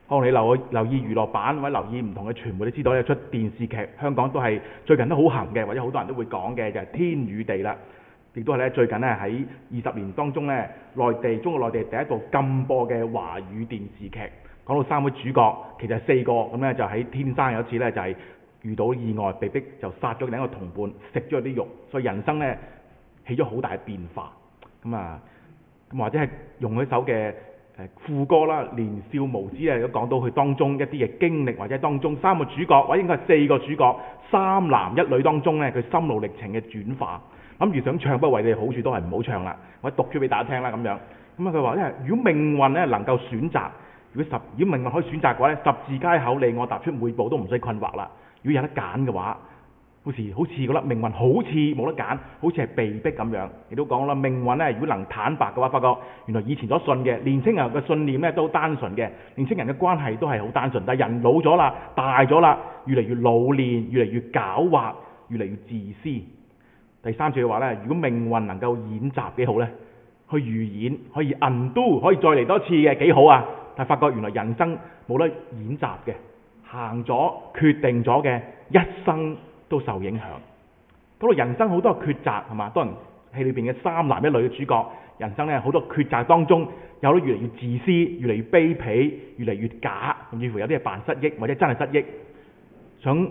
可能你留意娛樂版或者留意唔同嘅傳媒，都知道有出電視劇，香港都係最近都好行嘅，或者好多人都會講嘅就係《天與地》啦。亦都係咧最近咧喺20年當中咧，中國內地第一部禁播嘅華語電視劇。講到3位主角，其實係4個咁咧，就喺天生有一次咧就係遇到意外，被逼就殺咗另一個同伴，食咗啲肉，所以人生咧起咗好大嘅變化。咁或者係用一首嘅副歌啦，年少無知都講到佢當中一啲嘅經歷，或者當中3個主角，或者應該係4個主角，3男1女當中咧佢心路歷程嘅轉化。諗住想唱，不過為你好處都係唔好唱啦，我讀咗俾大家聽啦咁樣。咁佢話因為如果命運咧能夠選擇，如果命運可以選擇嘅話咧，十字街口你我踏出每步都唔使困惑啦。如果有得揀嘅話，好似覺得命運好似冇得揀，好似係被逼咁樣。亦都講啦，命運咧如果能坦白嘅話，發覺原來以前所信嘅年青人嘅信念咧都單純嘅，年青人嘅關係都係好單純。但係人老咗啦，大咗啦，越嚟越老練，越嚟越狡猾，越嚟越自私。第3句嘅話咧，如果命運能夠演習幾好呢？去預演，可以 undo， 可以再嚟多次嘅幾好啊！但係發覺原來人生冇得演習嘅，行咗決定咗嘅一生都受影響。講到人生好多抉擇係嘛，當然戲裏邊嘅3男1女嘅主角，人生咧好多抉擇當中，有啲越嚟越自私，越嚟越卑鄙，越嚟越假，甚至乎有啲係扮失憶或者真係失憶，想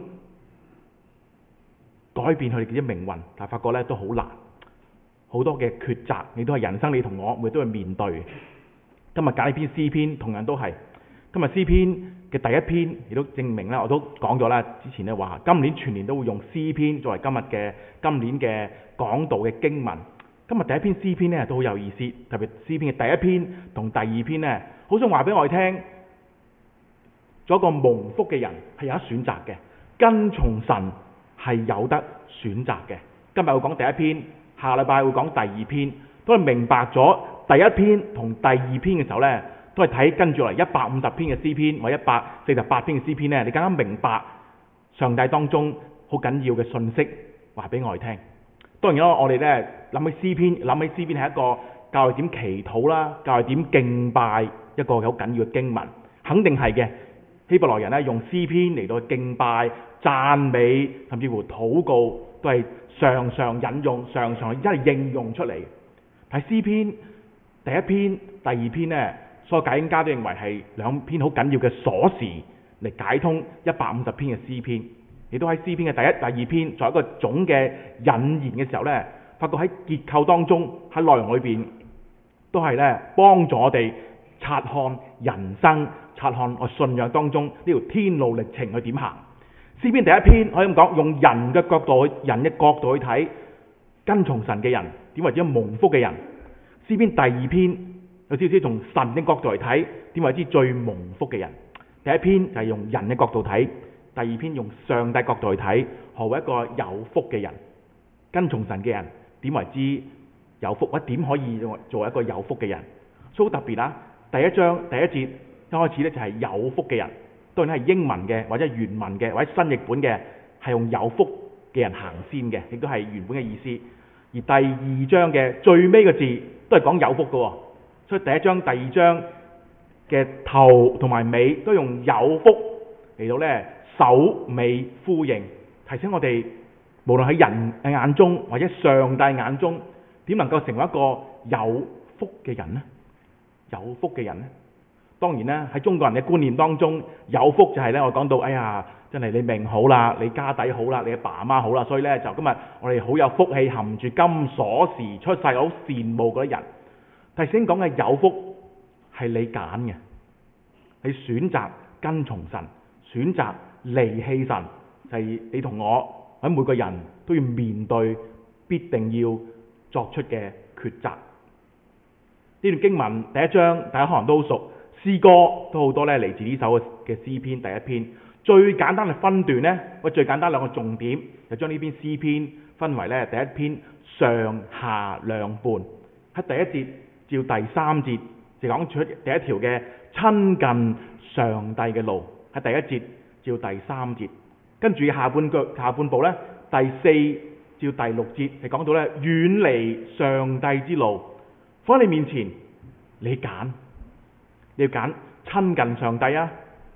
改變佢哋嘅命運，但係發覺咧都好難，好多嘅抉擇，你都係人生，你同我每都係面對。今日揀呢篇詩篇，同樣都係今日詩篇嘅第一篇，亦都證明啦，我都講咗啦，之前咧話今年全年都會用詩篇作為今年嘅講道嘅經文。今日第一篇詩篇咧都好有意思，特別詩篇嘅第一篇同第2篇咧，好想話俾我哋聽，做一個蒙福嘅人係有得選擇嘅，跟從神係有得選擇嘅。今日會講第一篇，下禮拜會講第2篇。當你明白咗第一篇同第2篇嘅時候呢，都係睇跟住嚟150篇嘅詩篇或者148篇嘅詩篇呢，你更加明白上帝當中好緊要嘅信息話俾我哋聽。當然啦，我哋呢諗起詩篇係一個教我哋點祈禱啦，教我哋點敬拜一個好緊要嘅經文，肯定係嘅。希伯來人呢用詩篇嚟到敬拜、讚美，甚至乎禱告，都係常常引用、常常一係應用出嚟。睇詩篇第一篇、第2篇呢，所有解經家都認為係2篇好緊要嘅鎖匙嚟解通150篇嘅詩篇。亦都喺詩篇嘅第1、第2篇作為一個總嘅引言嘅時候呢，發覺喺結構當中、喺內容裏邊都係呢幫助我哋察看人生、察看我信仰當中呢條天路歷程去點行。詩篇第一篇可以咁講，用人嘅角度去睇，跟從神嘅人點為之蒙福嘅人。詩篇第2篇有少少從神嘅角度嚟睇，點為之最蒙福嘅人。第一篇就係用人嘅角度睇，第2篇用上帝角度去睇，何為一個有福嘅人。跟從神嘅人點為之有福，或者點可以做一個有福嘅人。所以好特別啦，第1章第1節一開始咧就係有福嘅人，當然係英文嘅或者原文嘅或者新譯本嘅，係用有福嘅人行先嘅，亦都係原本嘅意思。而第2章嘅最尾個字都係講有福嘅，所以第1章第2章嘅頭同埋尾都用有福嚟到呢首尾呼應，提醒我哋無論喺人嘅眼中或者上帝眼中，點能夠成為一個有福嘅人呢？有福嘅人呢？當然啦，喺中國人嘅觀念當中，有福就係呢，我講到，哎呀，真係你命好啦，你家底好啦，你阿爸阿媽好啦，所以呢，就今日我哋好有福氣，含住金鎖匙出世，好羨慕嗰啲人。但係先講嘅有福係你揀嘅，你選擇跟從神，選擇離棄神，就係你同我喺每個人都要面對，必定要作出嘅抉擇。呢段經文第1章大家可能都好熟，詩歌都好多咧，嚟自呢首嘅詩篇第1篇。最簡單嘅分段呢，最簡單2個重點，就將呢篇詩篇分為呢第1篇上下兩半。喺第1節至到第3節就講出第1條嘅親近上帝嘅路，喺第1節至到第3節。跟住下半部呢，第4至到第6節係講到呢遠離上帝之路。放喺你面前，你揀，你要揀親近上帝啊，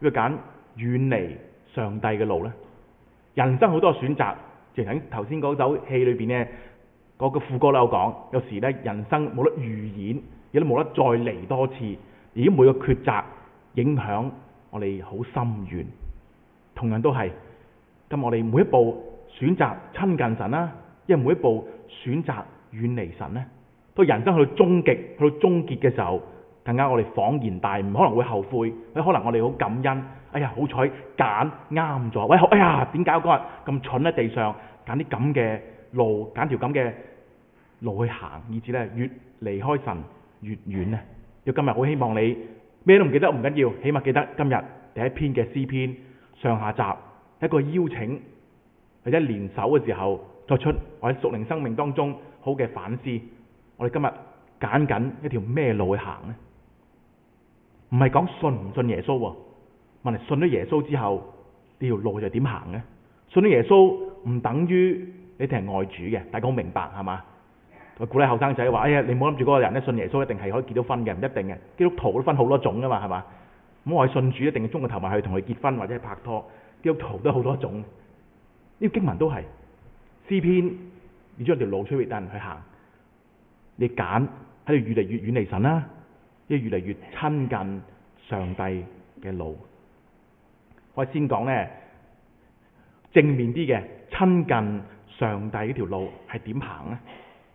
會揀遠離上帝嘅路呢？人生好多選擇，正如頭先嗰首戲裏邊呢，嗰個副歌都有講，有時呢，人生冇得預演，亦都冇得再嚟多次，而每個抉擇影響我哋好深遠。同樣都係，咁我哋每一步選擇親近神啦，因為每一步選擇遠離神呢，到人生去到終極、去到終結嘅時候，更加我哋恍然大悟，可能會後悔，可能我哋好感恩。哎呀，好彩揀啱咗，喂，哎呀，點解我嗰日咁蠢喺地上揀啲咁嘅路，揀條咁嘅路去行，以至咧越離開神越遠呢？要今日好希望你咩都唔記得唔緊要，起碼記得今日第一篇嘅詩篇上下集，一個邀請，或者聯手嘅時候作出我喺屬靈生命當中好嘅反思。我哋今日揀緊一條咩路去行呢？唔係講信唔信耶穌喎，問題信咗耶穌之後呢條路就點行呢？信咗耶穌唔等於你哋係愛主嘅，大家好明白係嘛？我鼓勵後生仔話：哎呀，你唔好諗住嗰個人咧信耶穌一定係可以結到婚嘅，唔一定嘅。基督徒都分好多種噶嘛，係嘛？咁我係信主一定係中個頭埋去同佢結婚或者係拍拖。基督徒都好多種，呢個經文都係詩篇，你將條路出嚟等人去行，你揀喺度越嚟越遠離神啦，亦越嚟越親近上帝嘅路。我先講呢正面啲嘅，親近上帝呢條路係點行呢？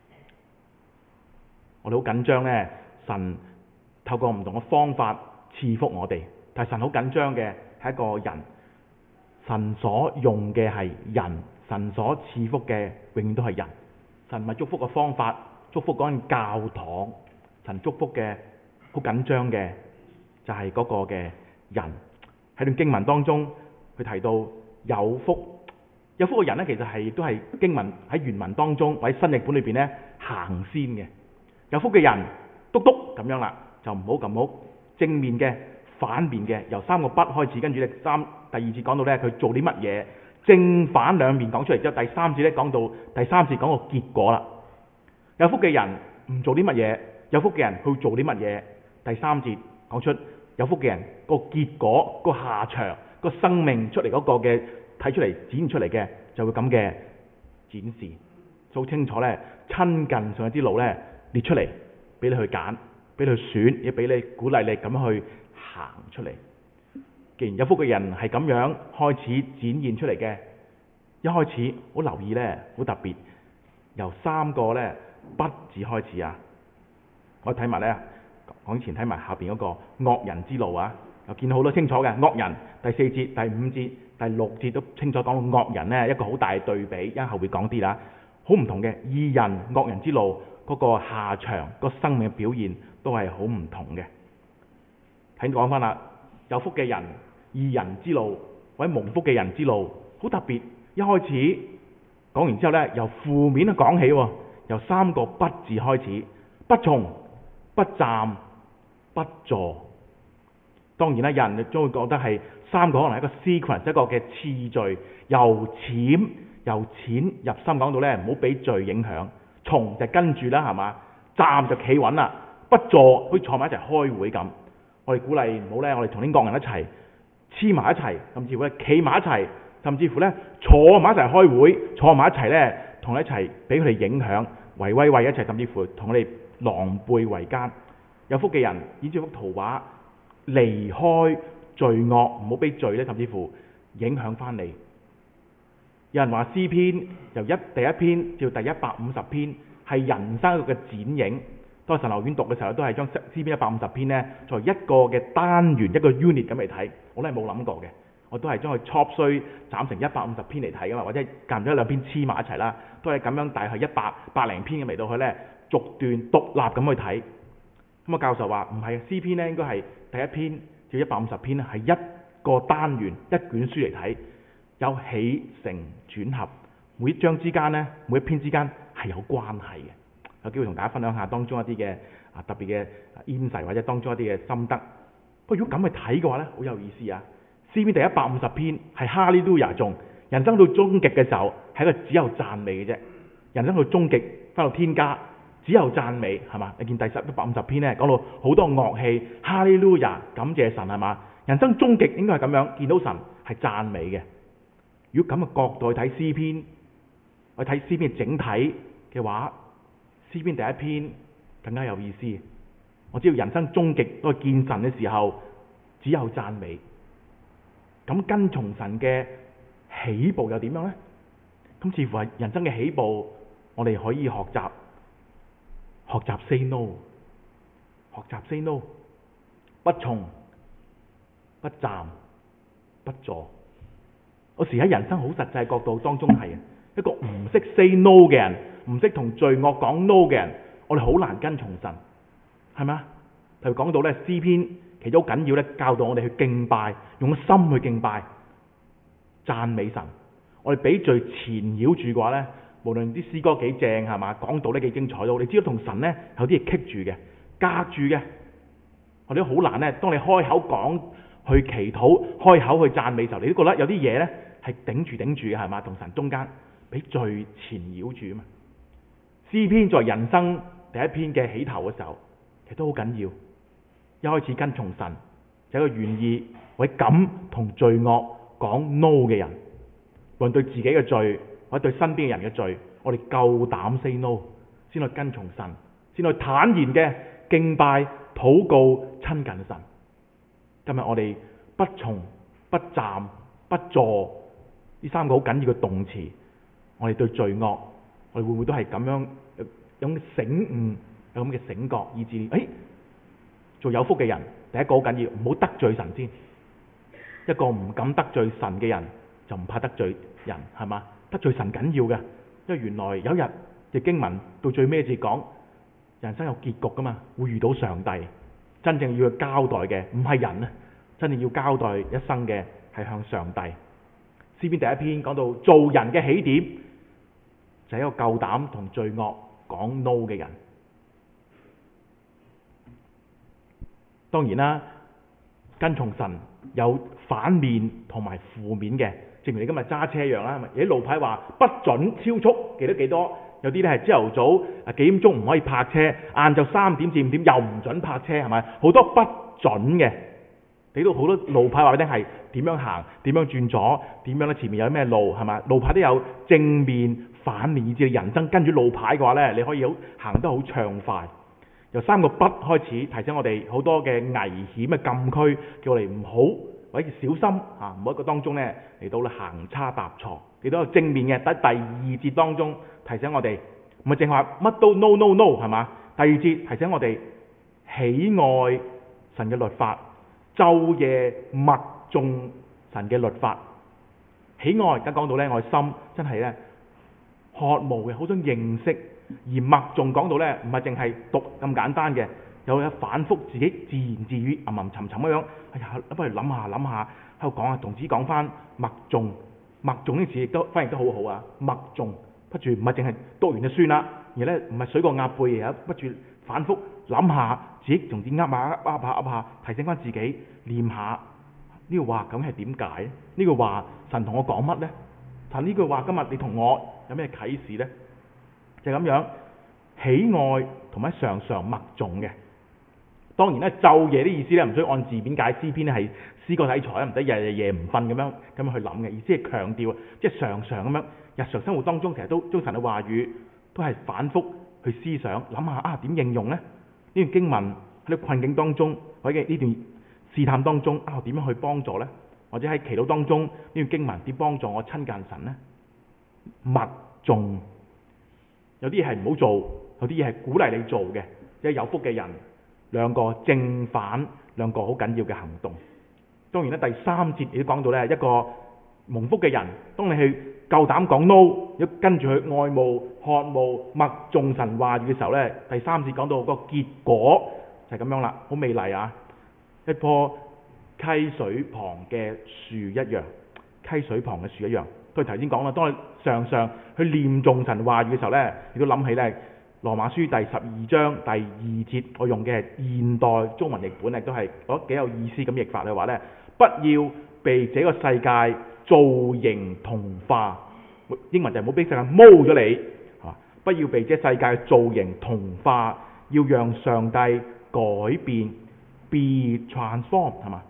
我哋好緊張呢，神透過唔同嘅方法賜福我哋，但係神好緊張嘅係一個人，神所用嘅係人，神所賜福嘅永遠都係人。神唔係祝福嘅方法，祝福嗰間教堂，神祝福嘅好緊張嘅就係嗰個嘅人。喺段經文當中，佢提到有福嘅人呢，其實係亦都係經文喺原文當中或者新譯本裏邊呢行先嘅。有福嘅人，篤篤咁樣啦，就唔好咁好。正面嘅、反面嘅，由三個不開始，跟住第二節講到呢，佢做啲乜嘢，正反兩面講出嚟之後，第三節呢講到第三節講個結果啦。有福嘅人唔做啲乜嘢，有福嘅人去做啲乜嘢。第三節講出有福嘅人個結果、個下場、個生命出嚟嗰個嘅睇出嚟展現出嚟嘅，就會咁嘅展示，好清楚呢，親近上一啲路呢，列出嚟俾你去揀，俾你去選，亦俾你鼓勵你咁樣去行出嚟。既然有福嘅人係咁樣開始展現出嚟嘅，一開始好留意呢，好特別，由三個呢不字開始啊！我睇埋呢，講前睇埋下邊嗰個惡人之路啊，又見到好多清楚嘅惡人。第4節、第5節、第6節都清楚講到惡人呢，一個好大嘅對比，因後會講啲啦，好唔同嘅義人惡人之路。嗰個下場、個生命嘅表現都係好唔同嘅。睇講翻啦，有福嘅人、義人之路或者蒙福嘅人之路，好特別。一開始講完之後呢，由負面去講起，由三個不字開始，不從、不站、不坐。當然啦，有人都會覺得係三個可能係一個 sequence，一個嘅次序，由淺入深，講到呢，唔好俾罪影響。從就跟住啦，係嘛？站就企穩啦，不坐好似坐埋一齊開會咁。我哋鼓勵唔好呢，我哋同啲惡人一齊黐埋一齊，甚至乎咧企埋一齊，甚至乎呢坐埋一齊開會，坐埋一齊呢，同一齊俾佢哋影響，圍威喂一齊，甚至乎同佢哋狼狽為奸。有福嘅人以這幅圖畫離開罪惡，唔好俾罪呢，甚至乎影響翻你。有人話詩篇由第一篇至到第150篇係人生一個嘅剪影。當神學院讀嘅時候，都係將詩篇150篇呢作為一個嘅單元、一個 unit 咁嚟睇。我都係冇諗過嘅，我都係將佢 chop 碎斬成150篇嚟睇噶嘛，或者間唔中一兩篇黐埋一齊啦，都係咁樣大概百零篇咁嚟到去呢，逐段獨立咁去睇。咁啊，教授話唔係，詩篇呢應該係第一篇至150篇係一個單元、一卷書嚟睇。有起承轉合，每一章之間呢，每一篇之間係有關係嘅。有機會同大家分享下當中一啲嘅特別嘅insight，或者當中一啲嘅心得。不過如果咁去睇嘅話呢，好有意思啊！詩篇第150篇係哈利路亞頌，人生到終極嘅時候係一個只有讚美嘅啫。人生到終極翻到天家，只有讚美係嘛？你見第150篇呢講到好多樂器，哈利路亞感謝神係嘛？ 人生終極應該係咁樣，見到神係讚美嘅。如果咁嘅角度去睇詩篇，去睇詩篇整體嘅話，詩篇第一篇更加有意思。我知道人生終極都係見神嘅時候，只有讚美。咁跟從神嘅起步又點樣呢？咁似乎係人生嘅起步，我哋可以學習 say no， 學習 say no， 不從、不站、不坐。有時喺人生好實際角度當中係一個唔識 say no 嘅人，唔識同罪惡講 no 嘅人，我哋好難跟從神，係咪啊？例如講到咧詩篇，其中好緊要咧，教導我哋去敬拜，用個心去敬拜、讚美神。我哋俾罪纏繞住嘅話咧，無論啲詩歌幾正係嘛，講到咧幾精彩到，你知道同神咧有啲嘢棘住嘅、隔住嘅，我哋都好難咧。當你開口講去祈禱、開口去讚美嘅時候，你都覺得有啲嘢咧係頂住嘅係嘛，同神中間俾罪纏繞住啊嘛。詩篇在人生第一篇嘅起頭嘅時候，其實都好緊要。一開始跟從神，就係一個願意或者敢同罪惡講 no 嘅人。無論對自己嘅罪，或者對身邊嘅人嘅罪，我哋夠膽 say no， 先去跟從神，先去坦然嘅敬拜、禱告、親近神。今日我哋不從、不站、不坐呢三個好緊要嘅動詞，我哋對罪惡，我哋會唔會都係咁樣有咁嘅醒悟，有咁嘅醒覺，以致做有福嘅人，第一個好緊要，唔好得罪神先。一個唔敢得罪神嘅人，就唔怕得罪人，係嘛？得罪神緊要嘅，因為原來有一日嘅經文到最尾節講，人生有結局噶嘛，會遇到上帝。真正要去交代嘅唔係人啊，真正要交代一生嘅係向上帝。詩篇第一篇講到做人嘅起點，就係一個夠膽同罪惡講 no 嘅人。當然啦，跟從神有反面同埋負面嘅，正如你今日揸車一樣啦。有啲路牌話不准超速，幾多？有啲咧係朝頭早幾點鐘唔可以泊車，晏晝3點至5點又唔准泊車，係咪？好多不准嘅，俾到好多路牌話俾你聽係點樣行，點樣轉左，點樣咧前面有咩路，係咪？路牌都有正面、反面，以至你人生跟住路牌嘅話咧，你可以行得好暢快。由3個不開始提醒我哋好多嘅危險嘅禁區，叫我哋唔好或者小心啊！唔好一個當中咧嚟到行差踏錯。亦都有正面嘅，喺第2節當中提醒我哋，唔係淨係話乜都 no no no 係嘛？第2節提醒我哋喜愛神嘅律法，晝夜默誦神嘅律法。喜愛而家講到咧，我心真係咧渴慕嘅，好想認識。而默誦講到咧，唔係淨係讀咁簡單嘅，有反覆自己自言自語、吟沉沉咁樣。哎呀，不如諗下喺度講下，同自己講翻默誦。默誦呢字亦都翻譯得好好啊！默誦不住，唔係淨係讀完就算啦，而咧唔係水過鴨背嘅，不住反覆諗下自己，同自己噏下，提醒翻自己念下呢句話咁係點解？呢句話神同我講乜呢？但呢句話今日你同我有咩啟示呢？就咁樣喜愛同埋常常默誦嘅。當然咧，晝夜啲意思咧唔需要按字面解，詩篇咧係詩歌題材，唔使日夜唔瞓咁樣去諗嘅。意思係強調，即係常常咁樣日常生活當中，其實都將神嘅話語都係反覆去思想，諗下點應用呢？呢段經文喺啲困境當中，或者呢段試探當中點樣去幫助呢？或者喺祈禱當中呢段經文點幫助我親近神呢？默誦。有啲嘢係唔好做，有啲嘢係鼓勵你做嘅，即係有福嘅人，兩個正反兩個好緊要嘅行動。當然咧，第3節亦都講到咧，一個蒙福嘅人，當你去夠膽講 no， 要跟住去愛慕、渴慕、默誦神話語嘅時候咧，第3節講到個結果就係咁樣啦，好美麗啊！一棵溪水旁嘅樹一樣，溪水旁嘅樹一樣。佢頭先講啦，當你常常去念誦神話語嘅時候咧，亦都諗起咧羅馬書第12章第2節，我用嘅係現代中文譯本，亦都係我覺得幾有意思咁譯法嘅話咧，不要被這個世界造型同化，英文就係唔好俾世界毛咗你，不要被這世界造型同化，要讓上帝改變 ，be transformed 係嘛？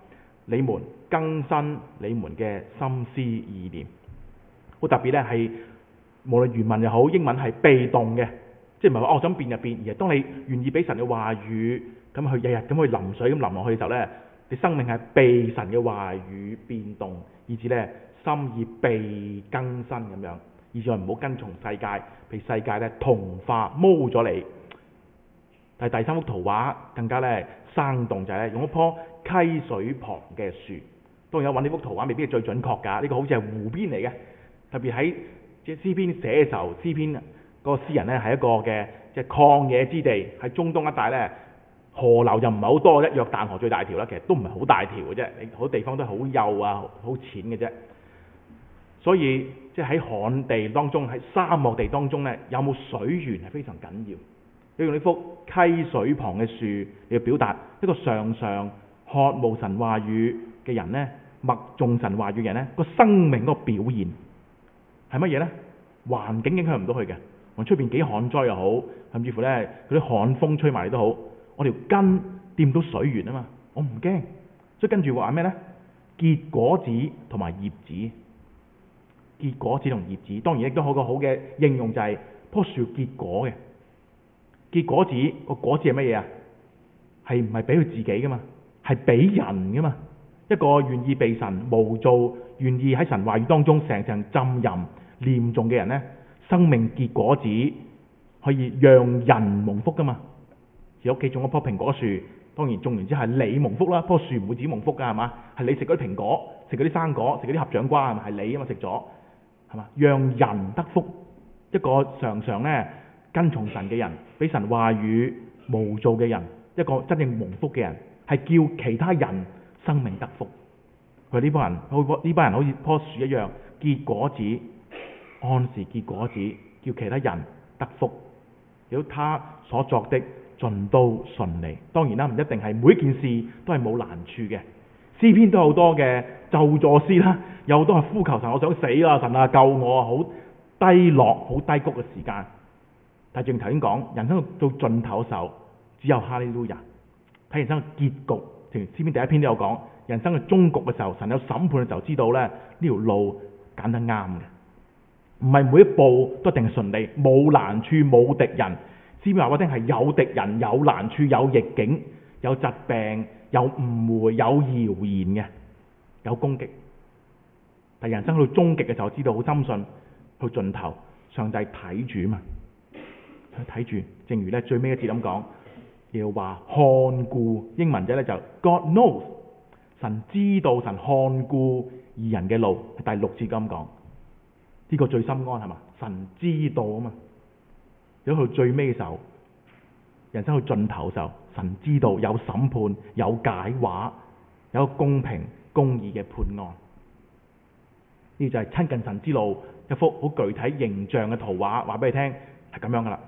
你們更新你們嘅心思意念。好特別咧，係無論原文又好，英文係被動嘅，即係唔係話我想變就變，而係當你願意俾神嘅話語咁去日日咁去淋水咁淋落去嘅時候咧，你生命係被神嘅話語變動，以至咧心意被更新咁樣，以至我唔好跟從世界，被世界咧同化摸咗你。但係第三幅圖畫更加咧生動，就係咧用一棵溪水旁嘅樹。當然有揾呢幅圖畫未必係最準確㗎，呢個好似係湖邊嚟嘅。特別喺即係詩篇寫嘅時候，詩篇嗰個詩人咧係一個嘅即係曠野之地，喺中東一帶咧，河流就唔係好多，約旦河最大條啦，其實都唔係好大條嘅啫，好多地方都係好幼啊，好淺嘅啫。所以即係喺旱地當中，喺沙漠地當中咧，有冇水源係非常緊要。你用呢幅溪水旁嘅樹嚟表達一個常常渴慕神話語嘅人咧，默誦神話語嘅人咧，個生命嗰個表現係乜嘢咧？環境影響唔到佢嘅，無論出邊幾旱災又好，甚至乎咧嗰啲旱風吹埋嚟都好，我條根掂到水源啊嘛，我唔驚。所以跟住話咩咧？結果子同埋葉子，結果子同葉子，當然亦都好個好嘅應用就係棵樹結果嘅。結果子個果子係乜嘢啊？係唔係俾佢自己噶嘛？係俾人噶嘛？一個願意被神模造、願意喺神話語當中成浸淫念誦嘅人呢，生命結果子可以讓人蒙福噶嘛？而屋企種一棵蘋果樹，當然種完之後係你蒙福啦，棵樹唔會自己蒙福噶係嘛？係你食嗰啲蘋果、食嗰啲生果、食嗰啲合掌瓜係咪？係你啊嘛食咗係嘛？讓人得福，一個常常呢跟從神嘅人，俾神話語模造嘅人，一個真正蒙福嘅人，係叫其他人生命得福。佢呢班人好似棵樹一樣，結果子，按時結果子，叫其他人得福。如果他所作的盡都順利，當然啦，唔一定係每一件事都係冇難處嘅。詩篇都有好多嘅咒詛詩啦，有好多係呼求神，我想死啦，神啊救我啊，好低落、好低谷嘅時間。但係正如頭先講，人生到盡頭嘅時候，只有哈利路亞。睇人生嘅結局，正如詩篇第一篇都有講，人生嘅終局嘅時候，神有審判嘅時候，知道咧呢條路揀得啱嘅，唔係每一步都一定係順利，冇難處，冇敵人。詩篇話我聽係有敵人、有難處、有逆境、有疾病、有誤會、有謠言嘅，有攻擊。但係人生去到終極嘅時候，知道好深信去盡頭，上帝睇住嘛。睇住，正如咧最尾一節咁講，要話看顧，英文者咧就 God knows， 神知道，神看顧義人嘅路，第六節咁講，呢個最心安係嘛？神知道啊嘛。如果去最尾嘅時候，人生去盡頭嘅時候，神知道有審判、有解話、有公平公義嘅判案。呢就係親近神之路一幅好具體形象嘅圖畫，話俾你聽係咁樣噶啦。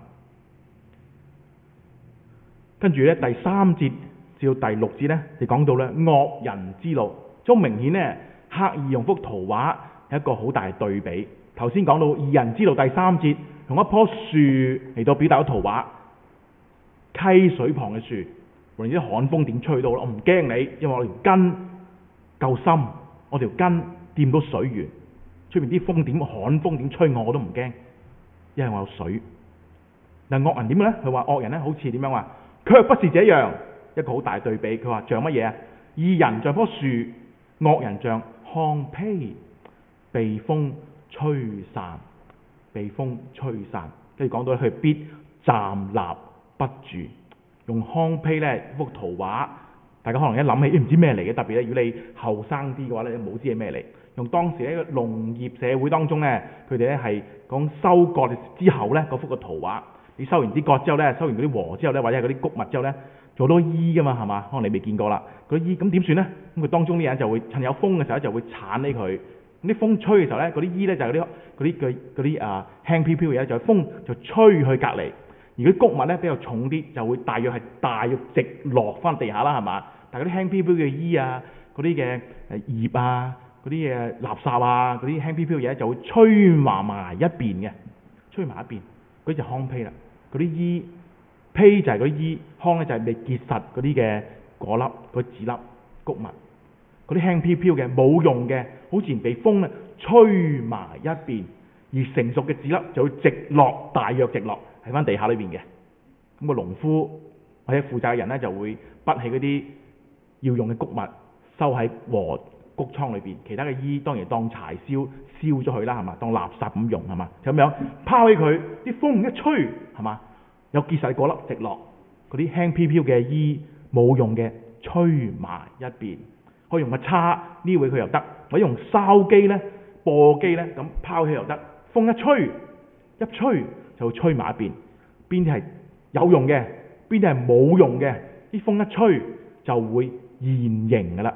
跟住咧第3節至到第6節咧，就講到咧惡人之路。好明顯咧，刻意用幅圖畫係一個好大嘅對比。頭先講到義人之路，第3節用一棵樹嚟到表達咗圖畫，溪水旁嘅樹，無論啲旱風點吹到，我唔驚你，因為我條根夠深，我條根掂到水源，出面啲風點旱風點吹我都唔驚，因為我有水。嗱，惡人點咧？佢話惡人咧好似點樣話？卻不是這樣，一個好大對比。佢話像乜嘢啊？義人像棵樹，惡人像糠秕，被風吹散，被風吹散。跟住講到佢必站立不住。用糠秕咧幅圖畫，大家可能一諗起唔知咩嚟嘅。特別咧，如果你後生啲嘅話咧，冇知係咩嚟。用當時喺個農業社會當中咧，佢哋咧係講收割之後咧嗰幅嘅圖畫。你收完啲割之後咧，收完嗰啲禾之後咧，或者係嗰啲穀物之後咧，做多衣噶嘛，係嘛？可能你未見過啦。嗰啲衣咁點算咧？咁佢當中啲人就會趁有風嘅時候就會鏟起佢。咁啲風吹嘅時候咧，嗰啲衣咧就係嗰啲輕飄飄嘅嘢，就係風就吹去隔離。而啲穀物咧比較重啲，就會大約直落翻地下啦，係嘛？但係嗰啲輕飄飄嘅衣啊，嗰啲嘅葉啊，嗰啲嘅垃圾啊，嗰啲輕飄飄嘅嘢就會吹埋一邊嘅，吹埋一邊。嗰隻糠秕啦。嗰啲衣秕就係嗰啲衣，糠咧就係未結實嗰啲嘅果粒、嗰啲籽粒穀物。 嗰啲輕飄飄嘅冇用嘅，好自然被風咧吹埋一邊，而成熟嘅籽粒就會直落，大約直落喺翻地下裏邊嘅。咁個農夫或者負責嘅人咧就會拔起嗰啲要用嘅穀物，收喺禾谷倉裏邊，其他嘅衣當然當柴燒咗佢啦，係嘛？當垃圾咁用係嘛？就咁樣拋起佢，啲風一吹係嘛？有結實嘅果粒直落，嗰啲輕飄飄嘅衣冇用嘅吹埋一邊，可以用個叉呢位佢又得，或者用筲箕咧、簸箕咧咁拋起又得。風一吹就會吹埋一邊，邊啲係有用嘅，邊啲係冇用嘅，啲風一吹就會現形噶啦。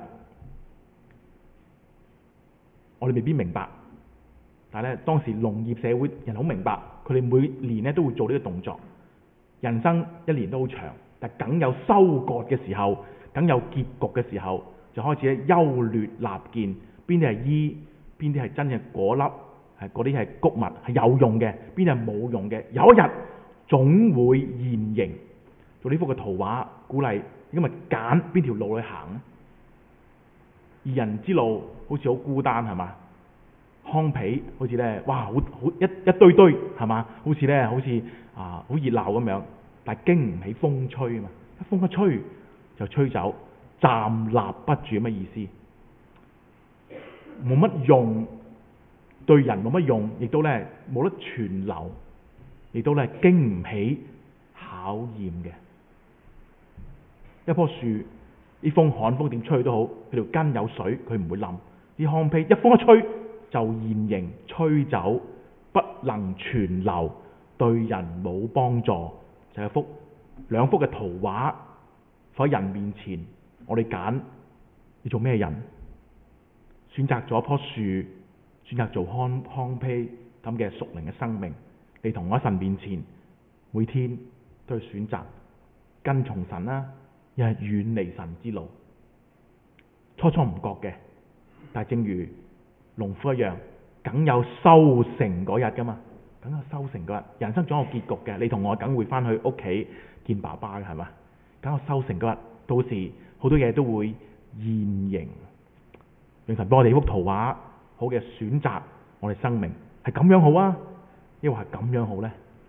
我哋未必明白，但係咧當時農業社會人好明白，佢哋每年咧都會做呢個動作。人生一年都好長，但梗有收割嘅時候，梗有結局嘅時候，就開始咧優劣立見，邊啲係衣，邊啲係真正果粒，係嗰啲係穀物係有用嘅，邊啲係冇用嘅，有一日總會現形。做呢幅嘅圖畫，鼓勵你今日揀邊條路去行。二人之路好似好孤單係嘛？糠皮好似咧，哇，好一堆堆係嘛？好似好熱鬧咁樣，但係經唔起風吹啊嘛！一風一吹就吹走，站立不住，乜意思？冇乜用，對人冇乜用，亦都咧冇得存留，亦都咧經唔起考驗嘅。一棵樹，啲風寒風點吹都好，佢條根有水，佢唔會冧。啲糠皮一風一吹就現形，吹走，不能存留，對人冇幫助。就係兩幅嘅圖畫喺人面前，我哋揀要做咩人？選擇咗一棵樹，選擇做糠皮咁嘅屬靈嘅生命。你同我喺神面前，每天都去選擇跟從神啦，又係遠離神之路。初唔覺嘅，但係正如農夫一樣，梗有收成嗰日噶嘛，梗有收成嗰日。人生總有結局嘅，你同我梗會翻去屋企見爸爸嘅係嘛？梗有收成嗰日，到時好多嘢都會現形。讓神幫我哋呢幅圖畫好嘅選擇，我哋生命係咁樣好啊，抑或係咁樣好呢？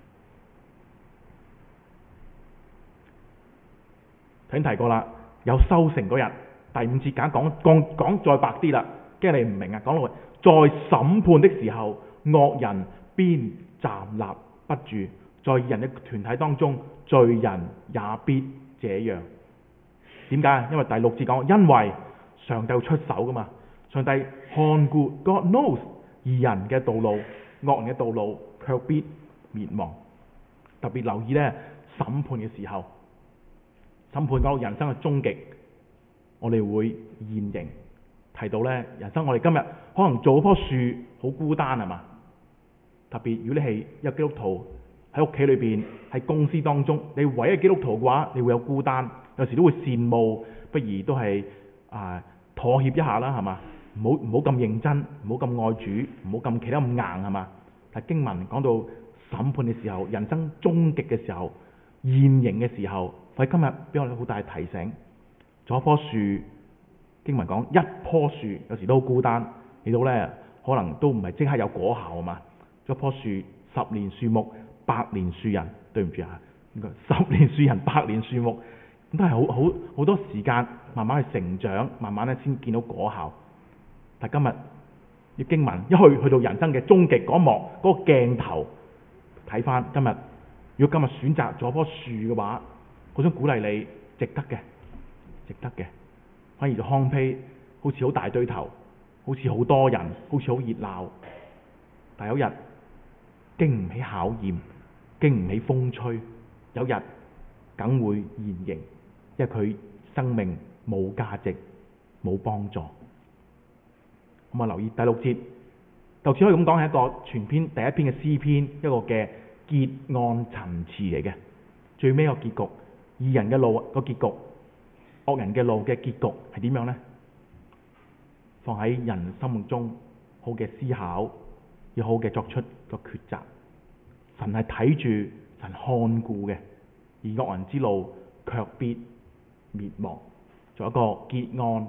頭先提過啦，有收成嗰日，第5節講再白啲啦，驚你唔明啊！講落去，在審判的時候，惡人必站立不住，在人嘅團體當中，罪人也必這樣。點解？因為第6節講，因為上帝會出手噶嘛，上帝看顧 God knows 義人嘅道路，惡人嘅道路卻必滅亡。特別留意呢，審判嘅時候，審判講到人生嘅終極，我哋會現形。提到呢，人生我哋今日可能做棵樹好孤單係嘛？特別如果你係一個基督徒喺屋企裏邊，喺公司當中，你唯一基督徒嘅話，你會有孤單，有時都會羨慕，不如都係妥協一下啦，係嘛？唔好咁認真，唔好咁愛主，唔好咁企得咁硬係嘛？但係經文講到審判嘅時候，人生終極嘅時候，現形嘅時候，喺今日俾我哋好大提醒。做一棵樹，經文講一棵樹有時都好孤單，你到呢，可能都唔係即刻有果效啊嘛。做一棵樹，10年樹木，100年樹人，對唔住啊，10年樹人，100年樹木，咁都係好多時間慢慢去成長，慢慢咧先見到果效。但今日啲經文一去到人生嘅終極嗰一幕，嗰個鏡頭睇翻今日，如果今日選擇做一棵樹嘅話，我想鼓勵你，值得嘅。反而做糠皮，好似好大堆頭，好似好多人，好似好熱鬧，但有日經唔起考驗，經唔起風吹，有日梗會現形，因為佢生命冇價值，冇幫助。咁啊，留意第6節，就似可以咁講，係一個全篇第一篇嘅詩篇，一個嘅結案陳詞嚟嘅。最尾個結局，義人嘅路個結局，惡人嘅路嘅結局係點樣呢？放喺人心目中好嘅思考，要好嘅作出個抉擇。神係睇住，神看顧嘅，而惡人之路卻必滅亡。做一個結案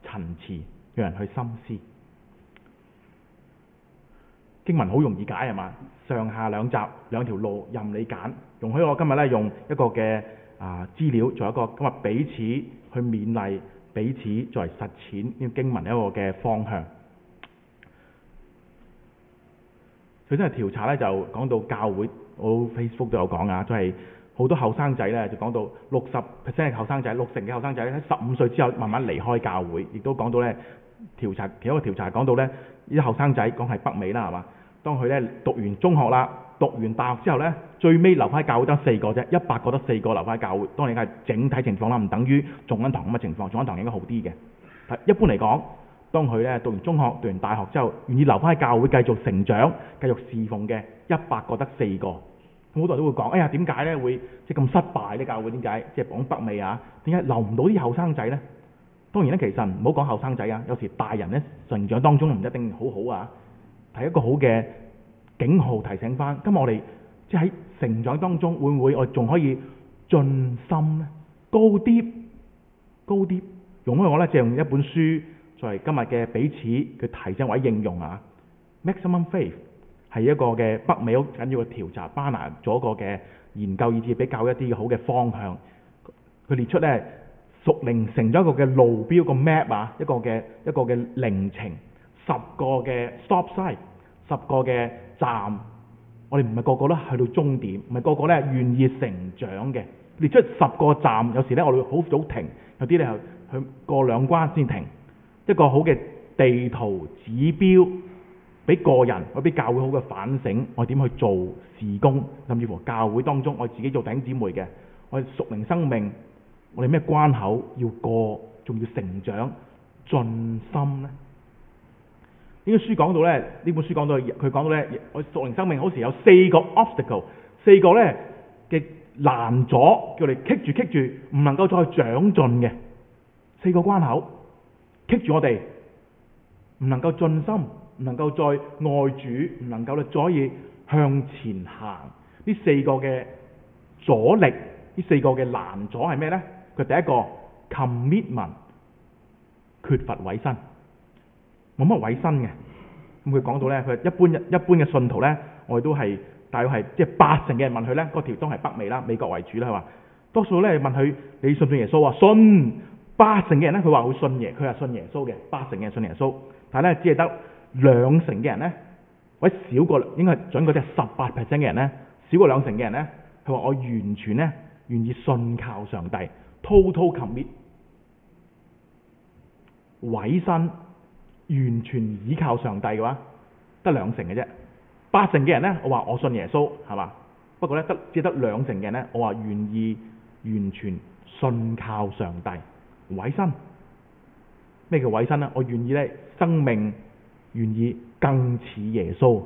陳詞，讓人去深思。經文好容易解係嘛？上下兩集兩條路任你揀。容許我今日咧用一個嘅資料做一個今日彼此去勉勵，彼此作為實踐呢個經文一個嘅方向。首先係調查咧就講到教會，我 Facebook 都有講啊，就係好多後生仔咧就講到60% 嘅後生仔，60%嘅後生仔喺15歲之後慢慢離開教會，亦都講到咧調查其中一個調查講到咧呢啲後生仔講係北美啦係嘛？當佢咧讀完中學啦，讀完大學之後咧，最尾留翻喺教會得4個啫，100個得4個留翻喺教會。當然係整體情況啦，唔等於仲恩堂咁嘅情況，仲恩堂應該好啲嘅。一般嚟講，當佢咧讀完中學、讀完大學之後，願意留翻喺教會繼續成長、繼續侍奉嘅100個得4個。咁好多人都會講：哎呀，點解咧會即係咁失敗呢？教會點解即係講北美啊？點解留唔到啲後生仔咧？當然咧，其實唔好講後生仔啊，有時大人咧成長當中唔一定好好啊。係一個好嘅警號提醒翻，今日我哋即係喺成長當中，會唔會我哋仲可以進深咧？高啲，高啲。容許我咧借用一本書作為今日嘅彼此嘅提醒或者應用啊。Maximum Faith 係一個嘅北美好緊要嘅調查，巴拿做一個嘅研究，以至比較一啲好嘅方向。佢列出咧屬靈成咗一個嘅路標個 map 啊，一個嘅靈程。10個嘅 stop sign， 10個嘅站，我哋唔係個個都去到終點，唔係個個咧願意成長嘅。列出10個站，有時咧我哋好早停，有啲咧去過2關先停。一個好嘅地圖指標，俾個人或者俾教會好嘅反省，我點去做事工，甚至乎教會當中我自己做弟兄姊妹嘅，我哋屬靈生命，我哋咩關口要過，仲要成長進深呢？呢本書講到咧，佢講到咧，我屬靈生命好似有4個 obstacle， 4個咧嘅攔阻，叫我哋棘住，唔能夠再長進嘅4個關口，棘住我哋，唔能夠進深，唔能夠再愛主，唔能夠咧再可以向前行。呢4個嘅阻力，呢4個嘅攔阻係咩咧？佢第一個 commitment， 缺乏委身。冇乜委身嘅，咁佢講到咧，佢一般嘅信徒咧，我哋都係大約係即係80%嘅人問佢咧，嗰條都係北美啦，美國為主啦，佢話多數咧問佢你信唔信耶穌啊？信。80%嘅人咧，佢話會信佢係信耶穌嘅，80%嘅人信耶穌，但係咧只係得2%嘅人咧，或者少過應該準確啲係18% 嘅人咧，少過2%嘅人咧，佢話我完全咧願意信靠上帝 ，total commit， 委身。完全依靠上帝嘅話，得2%嘅啫。80%嘅人咧，我話我信耶穌，係嘛？不過咧，只得2%嘅人咧，我話願意完全信靠上帝，委身。咩叫委身咧？我願意咧，生命願意更似耶穌。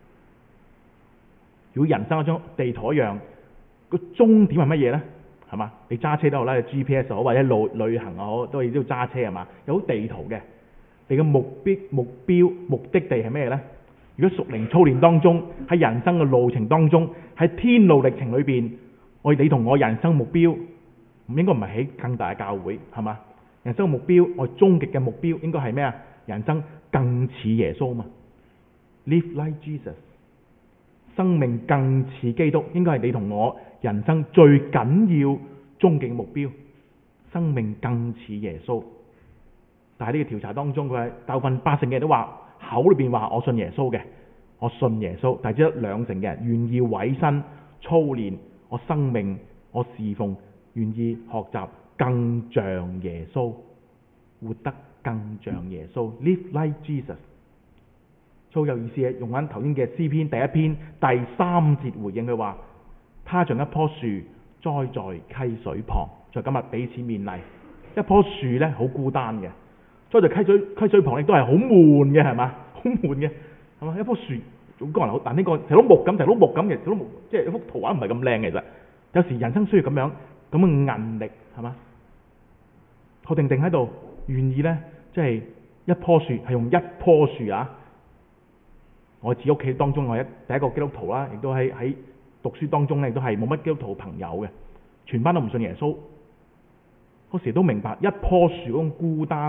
如果人生嗰張地圖一樣，個終點係乜嘢咧？係嘛？你揸車都好啦，你 GPS 好，或者旅行又好，都係都要揸車係嘛？有地圖嘅。你嘅目標、目的地係咩呢？如果屬靈操練當中，喺人生嘅路程當中，喺天路歷程裏邊，你同我人生目標唔應該唔係喺更大嘅教會，係嘛？人生嘅目標，我終極嘅目標應該係咩啊？人生更似耶穌嘛 ，Live like Jesus， 生命更似基督，應該係你同我人生最緊要終極目標，生命更似耶穌。但係呢個調查當中，佢係大部分80%嘅人都話口裏邊話我信耶穌嘅，我信耶穌，但係只有2%嘅人願意委身操練我生命，我侍奉，願意學習更像耶穌，活得更像耶穌 ，Live like Jesus。好有意思嘅，用緊頭先嘅詩篇第1篇第3節回應佢話：他像一棵樹栽在溪水旁。在今日彼此勉勵，一棵樹咧好孤單嘅。栽在溪水旁亦都係好悶嘅，係嘛？好悶嘅，係嘛？一棵樹總個人好，但呢個成碌木咁，成碌木咁嘅，成碌木即係一幅圖畫唔係咁靚。其實有時人生需要咁樣嘅韌力，係嘛？坐定定喺度，願意咧，即係一棵樹係用一棵樹啊！我自己屋企當中，我第一個基督徒啦，亦都喺讀書當中咧，亦都係冇乜基督徒朋友嘅，全班都唔信耶穌。嗰時都明白一棵樹嗰種孤單咧，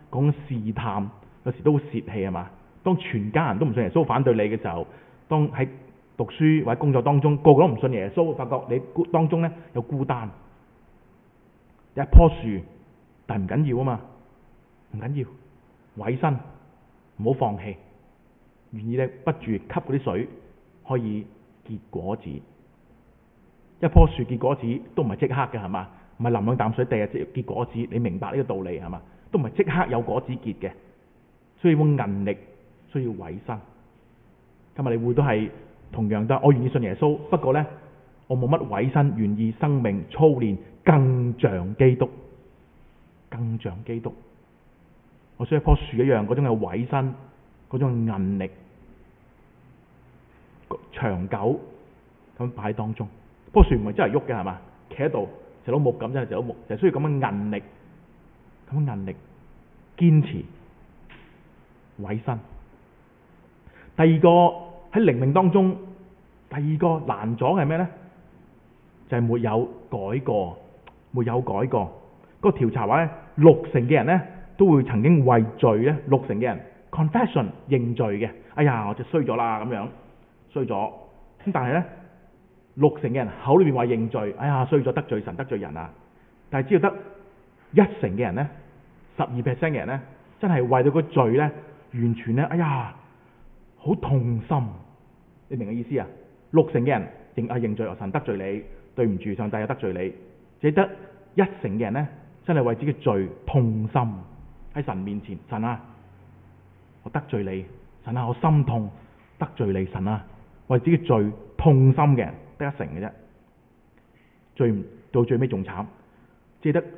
講試探，有時都好泄氣係嘛？當全家人都唔信耶穌反對你嘅時候，當喺讀書或者工作當中個個都唔信耶穌，發覺你當中咧有孤單。一棵樹，但係唔緊要啊嘛，唔緊要，委身，唔好放棄，願意咧不住吸嗰啲水，可以結果子。一棵樹結果子都唔係即刻嘅係嘛？唔係淋兩啖水第日即結果子，你明白呢個道理係嘛？都唔係即刻有果子結嘅，需要韌力，需要委身。今日你會都係同樣得，我願意信耶穌，不過呢，我冇乜委身，願意生命操練更像基督，更像基督。我需要一棵樹一樣嗰種嘅委身，嗰種嘅韌力，長久咁擺喺當中。棵樹唔係真係喐嘅係嘛？企喺度石老木咁，真係石老木，就需要咁嘅韌力，咁嘅韌力，堅持委身。第二個喺靈命當中，第二個難咗嘅係咩呢？就係沒有改過，沒有改過。嗰個調查話咧，60%嘅人咧都會曾經為罪咧，60%嘅人 confession 認罪嘅。哎呀，我就衰咗啦咁樣，衰咗。咁但係咧，60%嘅人口裏邊話認罪，哎呀衰咗，得罪神得罪人啊。但係只要得1%嘅人咧，12% 嘅人咧，真係為到個罪咧，完全咧，哎呀好痛心。你明嘅意思啊？60%嘅人認罪，神得罪你，對唔住，上帝又得罪你。只得1%嘅人咧，真係為自己嘅罪痛心喺神面前。神啊，我得罪你，神啊，我心痛得罪你，神啊，為自己嘅罪痛心嘅人得1%嘅啫。到最尾仲慘，只得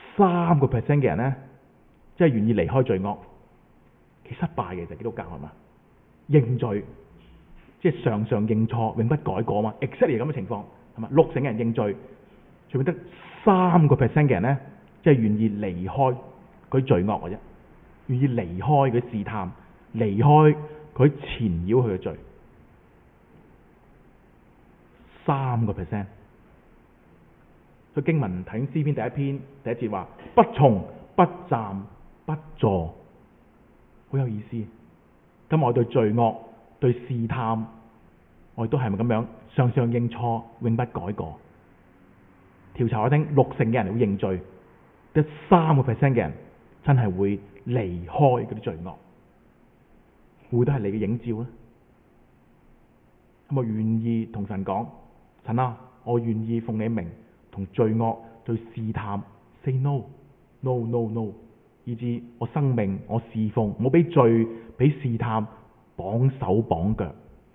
3% 嘅人咧，即係願意離開罪惡。幾失敗嘅就基督教係嘛？認罪即係常常認錯，永不改過嘛。exactly 咁嘅情況係嘛？60%嘅人認罪，最尾得3% 嘅人咧，即係願意離開嗰啲罪惡嘅啫，願意離開佢試探，離開佢纏繞佢嘅罪。3%。所以經文睇詩篇第一篇第一節話：不從不站不坐，好有意思。咁我對罪惡對試探，我哋都係咪咁樣常常認錯，永不改過？調查我聽，60%嘅人會認罪，得3% 嘅人真係會離開嗰啲罪惡，會都係你嘅影照咧。咁我願意同神講：神啊，我願意奉你名同罪惡對試探 say no no no no， 以致我生命我侍奉，唔好俾罪俾試探綁手綁腳。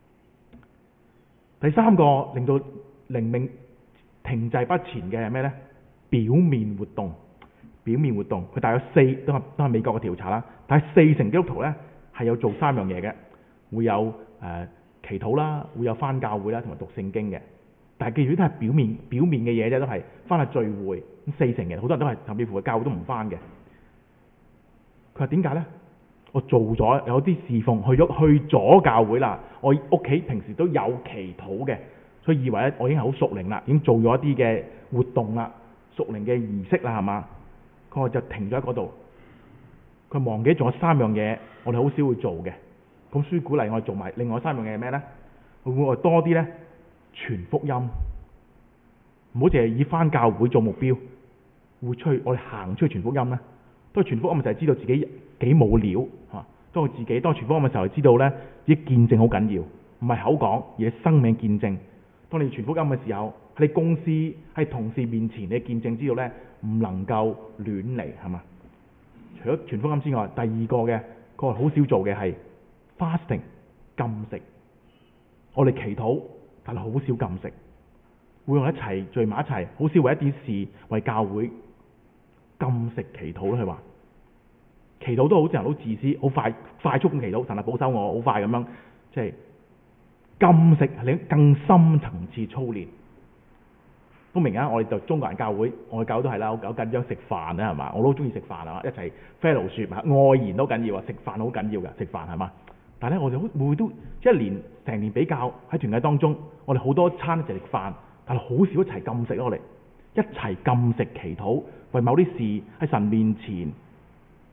第三個令到靈命停滯不前嘅係咩呢？表面活動。表面活動，佢大約都係美國嘅調查啦。但係40%基督徒呢係有做3樣嘢嘅，會有祈禱啦，會有返教會啦，同埋讀聖經嘅。但係記住都係表面嘅嘢啫，都係返去聚會。咁40%嘅好多人都係甚至乎教會都唔返嘅。佢話點解呢？我做咗有啲侍奉，去咗教會啦。我屋企平時都有祈禱嘅，所以以為咧我已經係好屬靈啦，已經做咗一啲嘅活動啦，屬靈嘅儀式啦，係嘛？佢話就停咗喺嗰度。佢忘記仲有3樣嘢，我哋好少會做嘅。咁書鼓勵我哋做埋另外3樣嘢係咩呢？會唔會多啲呢？傳福音，唔好淨係以返教會做目標，會出去我哋行出去傳福音呢。當傳福音嘅時候，知道自己幾冇料嚇。當我傳福音嘅時候，知道呢，自己見證好緊要，唔係口講，而係生命見證。當你傳福音嘅時候，喺你公司喺同事面前，你見證知道呢，唔能夠亂嚟係嘛？除咗傳福音之外，第二個嘅佢好少做嘅係 fasting 禁食。我哋祈禱，但係好少禁食，會用一齊聚埋一齊，好少為一啲事為教會禁食祈禱咯。佢話祈禱都好似人好自私，好快速咁祈禱，神啊保守我，好快咁樣，即係禁食係你更深層次操練。都明啊！我哋就中國人教會，我哋教會都係啦，好緊張食飯啦，係嘛？我都中意食飯啊，一齊 fellowship 愛言都緊要啊，食飯好緊要㗎，食飯係嘛？但係咧，我哋會都一年成年比較喺團契當中，我哋好多餐一齊食飯，但係好少一齊禁食咯。我哋一齊禁食祈禱，為某啲事喺神面前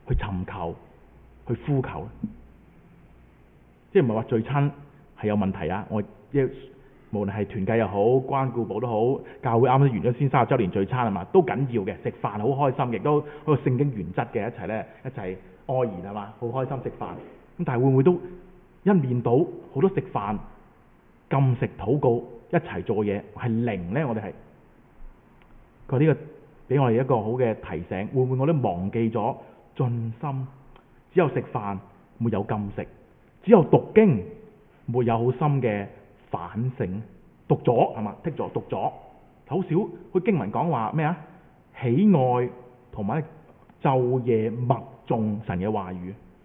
去尋求、去呼求咧？即係唔係話聚餐係有問題啊？我無論係團契又好、關顧部都好，教會啱啱完咗先30週年聚餐係嘛，都緊要嘅，食飯好開心，亦都嗰個聖經原則嘅一齊愛筵係嘛，好開心食飯。咁但係會唔會都一面倒好多食飯、禁食、禱告一齊做嘢係零呢？我哋係佢呢個俾我哋一個好嘅提醒，會唔會我哋忘記咗盡心？只有食飯沒有禁食，只有讀經沒有好深嘅反省。讀咗係嘛？剔咗讀咗，好少佢經文講話咩啊？喜愛同埋晝夜默誦神嘅話語。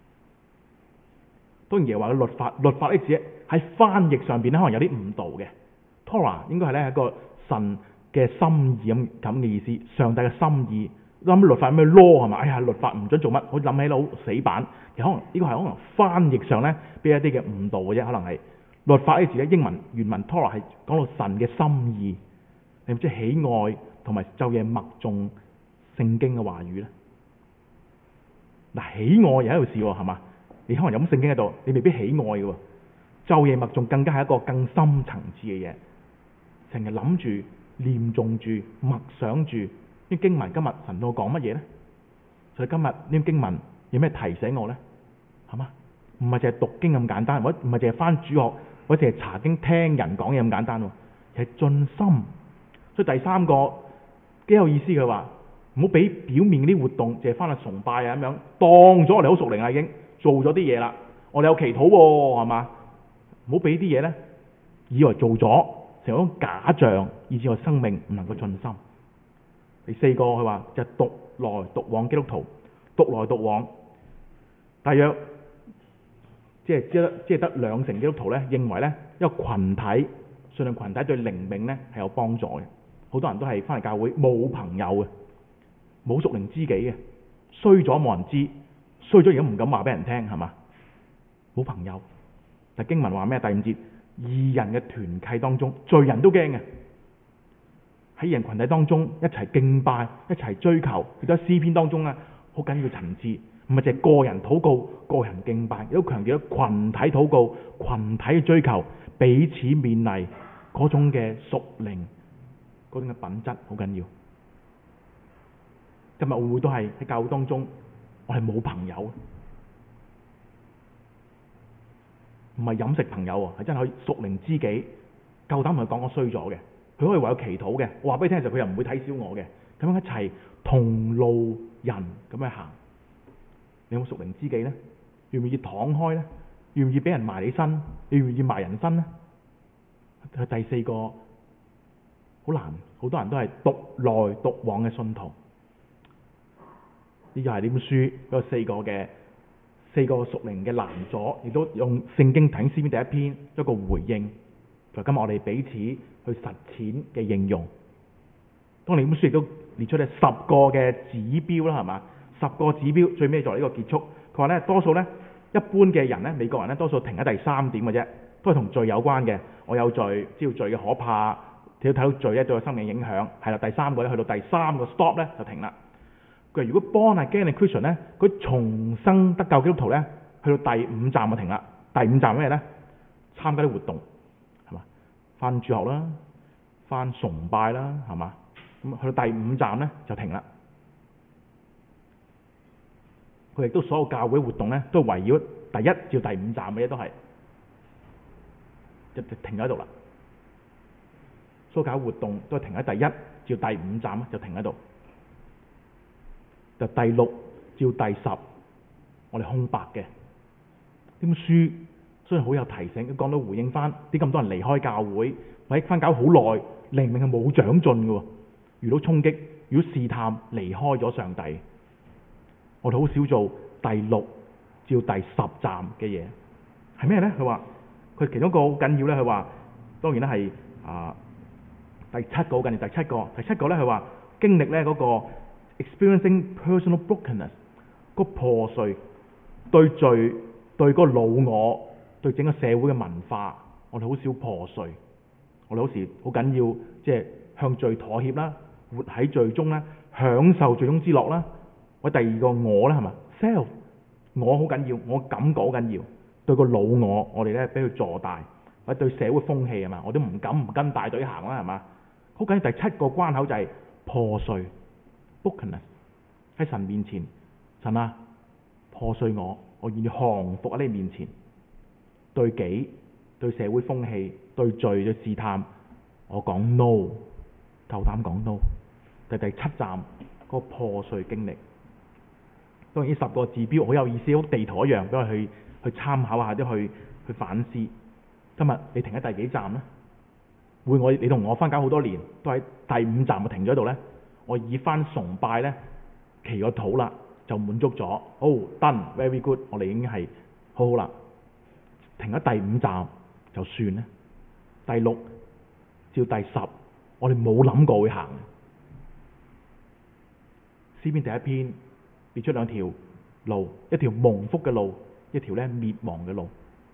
當然耶和華嘅律法呢字喺翻譯上邊咧，可能有啲誤導嘅。Torah 應該係咧一個神嘅心意咁嘅意思，上帝嘅心意。諗律法咩 law 係嘛？哎呀，律法唔准做乜，我諗起到死板。其實可能呢個係可能翻譯上咧俾一啲嘅誤導嘅啫，可能係律法呢字咧英文原文 Torah 係講到神嘅心意，你唔知喜愛同埋晝夜默誦聖經嘅話語咧。嗱，喜愛又一回事喎，係嘛？你可能有本聖經喺度，你未必喜愛嘅喎。晝夜默誦更加係一個更深層次嘅嘢，成日諗住、念誦住、默想住。呢經文今日神同我講乜嘢呢？所以今日呢經文有咩提醒我呢？係嘛？唔係淨係讀經咁簡單，或者唔係淨係翻主學，或者淨係查經聽人講嘢咁簡單喎，係盡心。所以第三個幾有意思，佢話唔好俾表面嗰啲活動，淨係翻去崇拜啊咁樣，當咗我哋好屬靈啦，已經做咗啲嘢啦，我哋有祈禱喎，係嘛？唔好俾啲嘢呢，以為做咗成為一種假象，以致我生命唔能夠盡心。第四個佢話就係獨來獨往基督徒，獨來獨往，大約即係得2成基督徒咧認為咧一個群體信仰群體對靈命咧係有幫助嘅。好多人都係翻嚟教會冇朋友嘅，冇屬靈知己嘅，衰咗冇人知，衰咗而家唔敢話俾人聽係嘛？冇朋友。但經文話咩？第5節，義人嘅團契當中，罪人都驚嘅。喺人群體當中一齊敬拜、一齊追求，亦都喺詩篇當中咧好緊要嘅層次，唔係淨係個人禱告、個人敬拜，亦都強調咗群體禱告、群體嘅追求、彼此勉勵嗰種嘅屬靈嗰種嘅品質好緊要。今日會唔會都係喺教會當中，我係冇朋友，唔係飲食朋友喎，係真係屬靈知己，夠膽同佢講我衰咗嘅。佢可以為我祈禱嘅，我話俾你聽嘅時候，佢又唔會睇小我嘅。咁樣一齊同路人咁樣行，你有冇屬靈知己呢？願唔願意敞開呢？願唔願意俾人埋你身？你願唔願意埋人身呢？第四個好難，好多人都係獨來獨往嘅信徒。呢就係呢本書嗰四個屬靈嘅難阻，亦都用聖經睇詩篇第1篇一個回應。就今日我哋彼此去實踐嘅應用。當年本書亦都列出咧10個嘅指標啦，係嘛？10個指標最尾作為呢個結束。佢話咧，多數咧一般嘅人咧，美國人咧多數停喺第3點嘅啫，都係同罪有關嘅。我有罪，知道罪嘅可怕，睇到罪咧對我生命影響。係啦，第3個咧去到第3個 stop 咧就停啦。佢如果 born again Christian 咧，佢重生得救基督徒咧，去到第5站就停啦。第5站咩咧？參加啲活動。翻主學啦，翻崇拜啦，係嘛？咁去到第5站咧就停啦。佢亦都所有教會活動咧都圍繞第1至第5站嘅嘢，都係就停喺度啦。所有教會活動都係停喺第1至第5站就停喺度。就第6至第10，我哋空白嘅。呢本書雖然好有提醒，講到回應翻啲咁多人離開教會，或者翻教會好耐，靈命係冇長進嘅，遇到衝擊，遇到試探，離開咗上帝。我哋好少做第6至第10站嘅嘢，係咩呢？佢話佢其中一個好緊要咧，佢話當然咧係第7個好緊要，第七個咧佢話經歷咧嗰個 experiencing personal brokenness， 個破碎，對罪，對嗰個老我，對整個社會嘅文化，我哋好少破碎。我哋好時好緊要，即係向罪妥協啦，活喺罪中啦，享受罪中之樂啦。 或者第二個我咧係嘛 self， 我好緊要，我感覺好緊要，對個老我哋咧俾佢坐大，或者對社會風氣係嘛，我都唔敢唔跟大隊行啦係嘛。好緊要。第七個關口就係破碎 brokenness， 喺神面前，神啊，破碎我願意降服喺你面前，對己、對社會風氣、對罪、對試探，我講 no， 夠膽講 no。第七站嗰個破碎經歷，當然呢10個指標好有意思，好地圖一樣俾我去參考下，啲去反思。今日你停喺第幾站呢？會你同我翻搞好多年，都喺第5站就停咗喺度呢。我以翻崇拜呢，祈個禱啦，就滿足咗。done very good， 我哋已經係好好啦。停喺第5站就算呢。第6至第10，我哋冇諗過會行。詩篇第一篇列出2條路，一條蒙福嘅路，一條咧滅亡嘅路。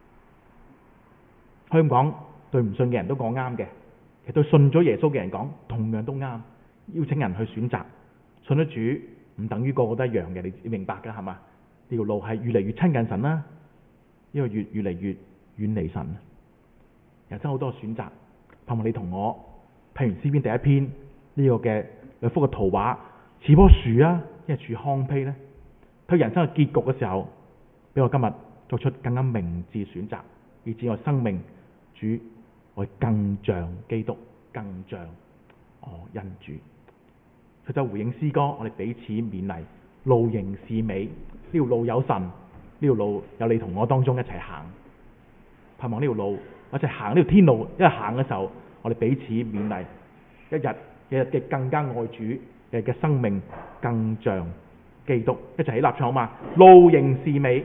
香港對唔信嘅人都講啱嘅，其實對信咗耶穌嘅人講同樣都啱。邀請人去選擇信咗主，唔等於個個都一樣嘅，你明白㗎係嘛？呢條路係越嚟越親近神啦，因為越嚟越遠離神。人生好多選擇，盼望你同我睇完詩篇第一篇呢個嘅兩幅嘅圖畫，似棵樹啊，因為樹糠秕咧，睇人生嘅結局嘅時候，俾我今日作出更加明智選擇，以致我生命主我更像基督，更像我恩主。佢就回應詩歌，我哋彼此勉勵，路仍是美，呢條路有神，呢條路有你同我當中一齊行。盼望呢條路一齊行呢條天路，一行嘅時候，我哋彼此勉勵，一日嘅更加愛主，日嘅生命更像基督，一齊起立唱好嘛？路仍是美。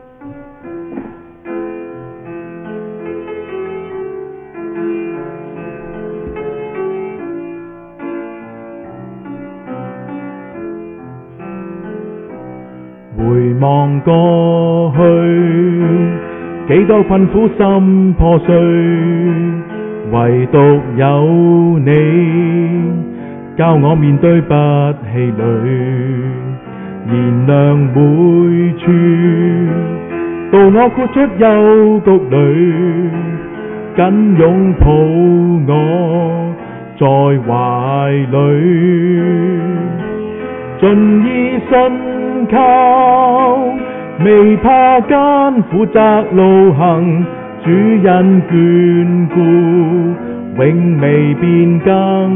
回望過去，幾多困苦心破碎，唯獨有你教我面對不氣餒，燃亮每處，導我豁出幽谷裏，緊擁抱我在懷裏，盡意信靠，未怕艱苦窄路行，主恩眷顧，永未變更，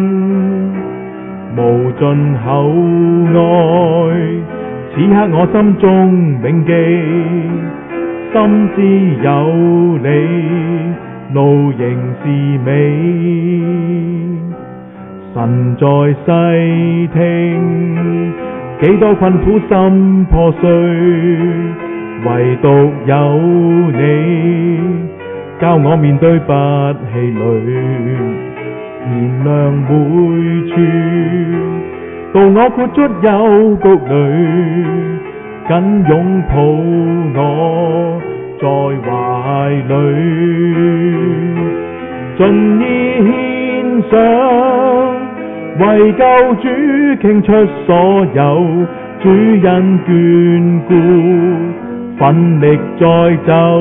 無盡厚愛，此刻我心中銘記，深知有你，路仍是美。神在細聽，幾多困苦心破碎，唯獨有你教我面對不氣餒，燃亮每處，導我豁出幽谷裏，緊擁抱我在懷裏，盡意獻上，為救主傾出所有，主恩眷顧，奮力再走，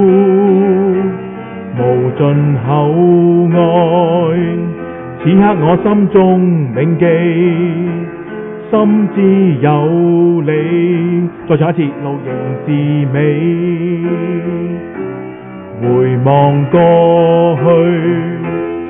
無盡厚愛，此刻我心中銘記，深知有你。再唱一次，路仍是美，回望過去，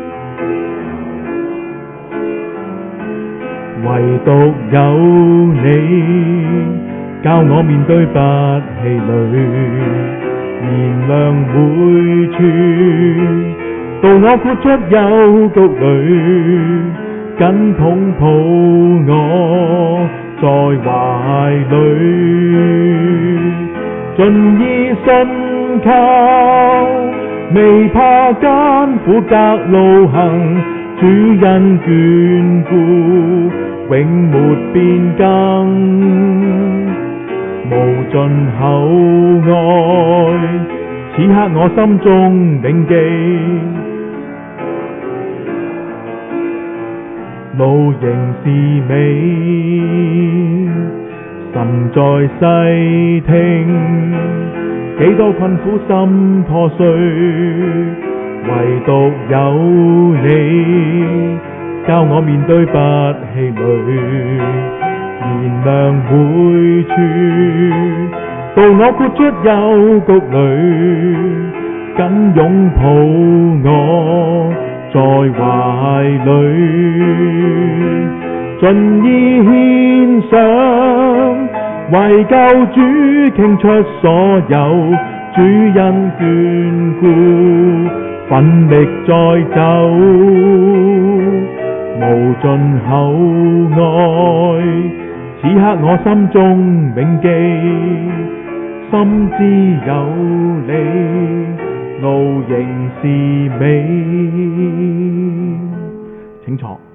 唯獨有你教我面對不氣餒，燃亮每處，導我豁出幽谷裏，緊捧抱我在懷裏，盡意信靠，未怕艱苦窄路行，主恩眷顧，永沒變更，無盡厚愛，此刻我心中銘記，路仍是美， 在細聽，幾多困苦心破碎，唯獨有你教我面對不氣餒，燃亮每處，導我豁出幽谷裏，緊擁抱我在懷裏，盡意獻上，為救主傾出所有，主恩眷顧，奮力再走，無盡厚愛，此刻我心中銘記，深知有你，路仍是美。請坐。